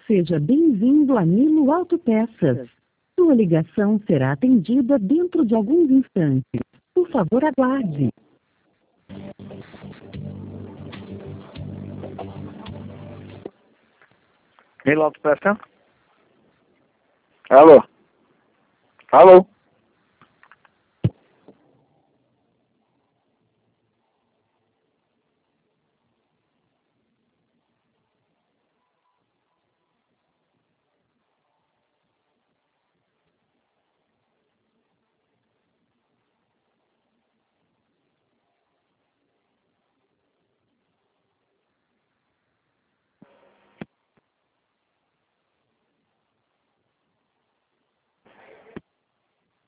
Seja bem-vindo a Nilo Autopeças. Sua ligação será atendida dentro de alguns instantes. Por favor, aguarde. Nilo Autopeça? Alô? Alô?